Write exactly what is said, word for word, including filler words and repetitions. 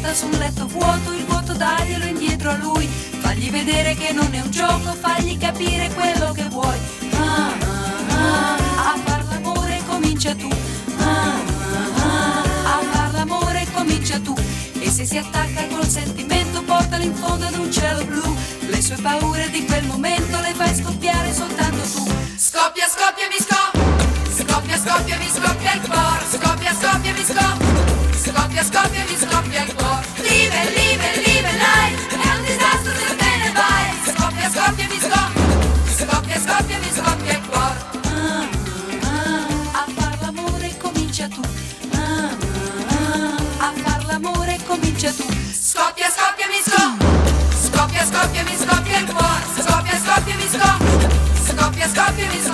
seduta su un letto vuoto, il vuoto daglielo indietro a lui, fagli vedere che non è un gioco, fagli capire quello che vuoi. Ah, ah, ah, a far l'amore comincia tu. Ah, ah, ah, a far l'amore comincia tu. E se si attacca col sentimento, portalo in fondo ad un cielo blu. Le sue paure di quel momento le fai scoppiare soltanto tu. Scoppia, scoppia, mi scoppia. Scoppia, scoppia, mi scoppia il cuore. Scoppia, scoppia, mi scoppia. Scoppia, scoppia, mi scoppia il cuore. Live, live, live, life. È un disastro se te ne vai. Scoppia, scoppia, mi scoppia. Scoppia, scoppia, mi scoppia il cuore. Ah, ah, a far l'amore comincia tu. Ah, ah, a far l'amore comincia tu. Scoppia, scoppia, mi scoppia. Scoppia, scoppia, mi scoppia il cuore. Scoppia, scoppia, mi scoppia. Scoppia, scoppia, mi scoppia.